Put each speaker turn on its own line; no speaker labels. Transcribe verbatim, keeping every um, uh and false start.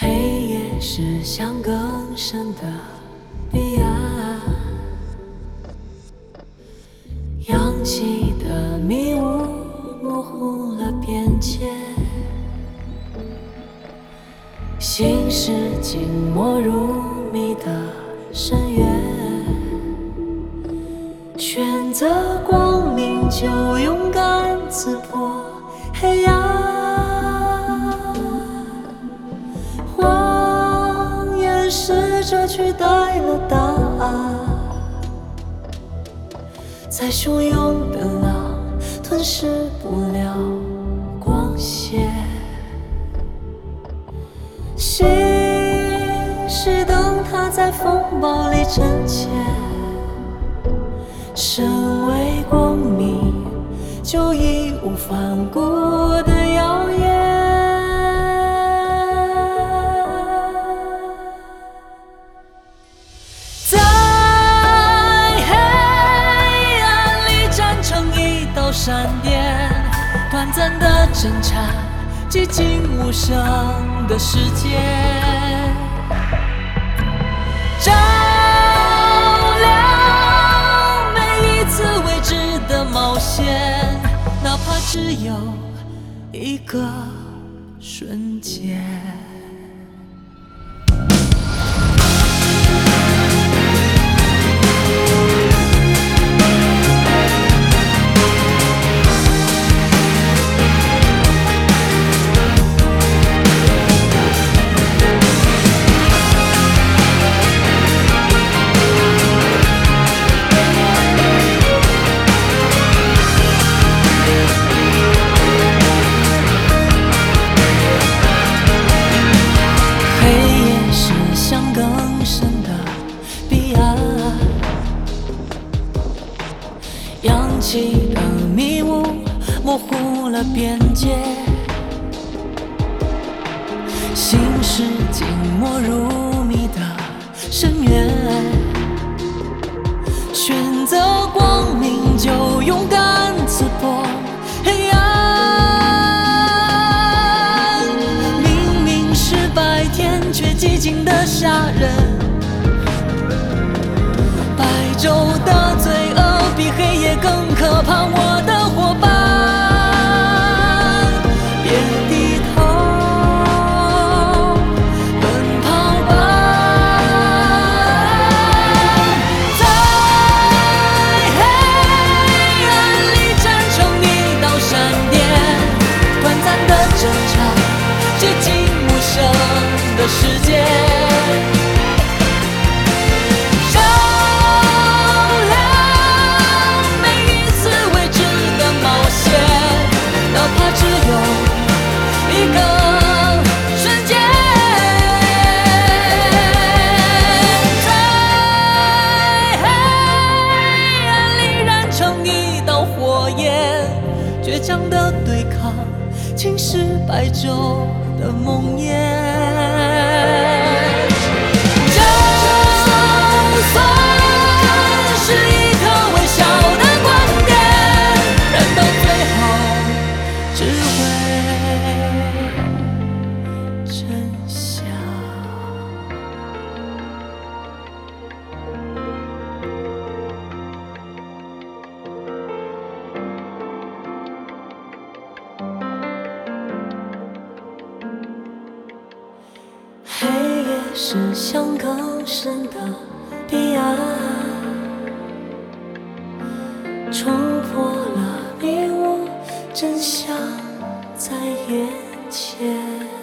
黑夜是向更深的彼岸，扬起的迷雾模糊了边界，心是静默如谜的深渊，选择光明就勇敢刺破黑暗，谎言试着取代了答案，再汹涌的浪吞噬不了光线，心是灯塔在风暴里沉潜，身为光明就义无反顾的耀眼，在黑暗里站成一道闪电，短暂的挣扎，寂静无声的世界，照亮每一次未知的冒险，哪怕只有一个瞬间。扬起的迷雾模糊了边界，心是静默如谜的深渊，选择光明就勇敢刺破黑暗，明明是白天却寂静的杀人，白昼的罪恶比黑夜更可怕，我的伙伴，别低头，奔跑吧，在黑暗里站成一道闪电，短暂的挣扎，寂静无声的世界，倔强的对抗，侵蚀白昼的梦魇。就算是一颗微小的光点，人到最后只会真相。黑夜是向更深的彼岸，冲破了迷雾，真相在眼前。